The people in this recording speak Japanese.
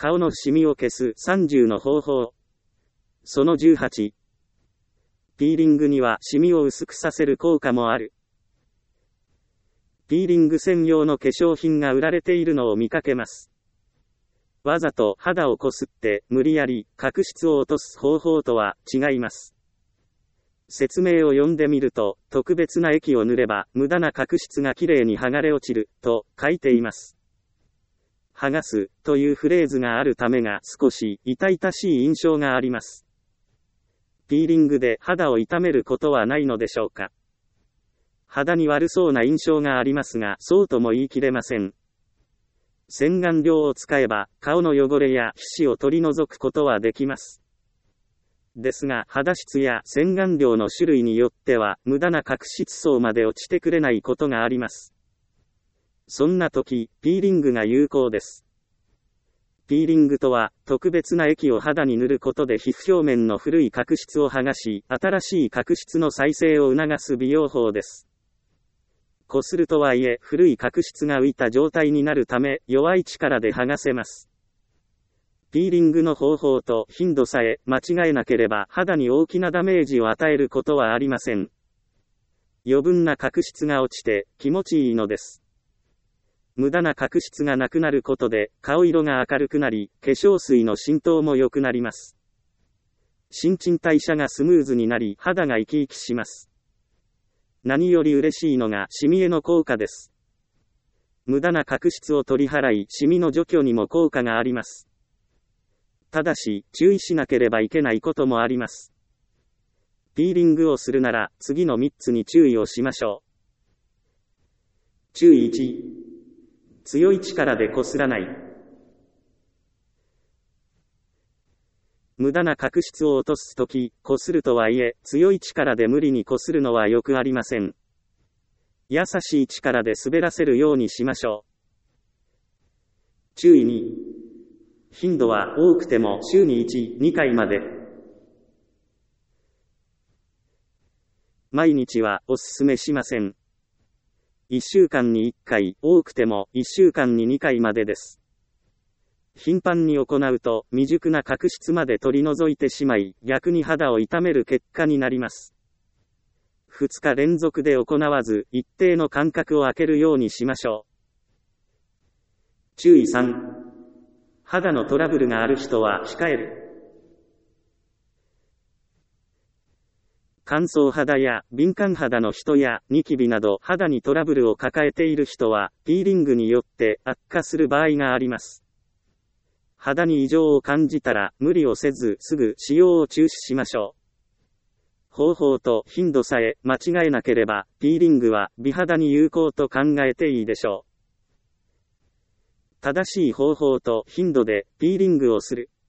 顔のシミを消す30の方法。その18。ピーリングにはシミを薄くさせる効果もある。ピーリング専用の化粧品が売られているのを見かけます。わざと肌をこすって無理やり角質を落とす方法とは違います。説明を読んでみると、特別な液を塗れば無駄な角質がきれいに剥がれ落ちると書いています。剥がすというフレーズがあるためが少し痛々しい印象があります。ピーリングで肌を痛めることはないのでしょうか。肌に悪そうな印象がありますが、そうとも言い切れません。洗顔料を使えば、顔の汚れや皮脂を取り除くことはできます。ですが、肌質や洗顔料の種類によっては、無駄な角質層まで落ちてくれないことがあります。そんな時、ピーリングが有効です。ピーリングとは、特別な液を肌に塗ることで皮膚表面の古い角質を剥がし、新しい角質の再生を促す美容法です。こするとはいえ、古い角質が浮いた状態になるため、弱い力で剥がせます。ピーリングの方法と頻度さえ間違えなければ肌に大きなダメージを与えることはありません。余分な角質が落ちて気持ちいいのです。無駄な角質がなくなることで顔色が明るくなり、化粧水の浸透も良くなります。新陳代謝がスムーズになり、肌が生き生きします。何より嬉しいのがシミへの効果です。無駄な角質を取り払い、シミの除去にも効果があります。ただし、注意しなければいけないこともあります。ピーリングをするなら、次の3つに注意をしましょう。注意1、強い力でこすらない。無駄な角質を落とすとき、こするとはいえ、強い力で無理にこするのはよくありません。優しい力で滑らせるようにしましょう。注意2、頻度は多くても週に1、2回まで。毎日はおすすめしません。1週間に1回、多くても1週間に2回までです。頻繁に行うと未熟な角質まで取り除いてしまい、逆に肌を痛める結果になります。2日連続で行わず、一定の間隔を空けるようにしましょう。注意3、肌のトラブルがある人は控える。乾燥肌や敏感肌の人やニキビなど肌にトラブルを抱えている人は、ピーリングによって悪化する場合があります。肌に異常を感じたら無理をせずすぐ使用を中止しましょう。方法と頻度さえ間違えなければ、ピーリングは美肌に有効と考えていいでしょう。正しい方法と頻度でピーリングをする。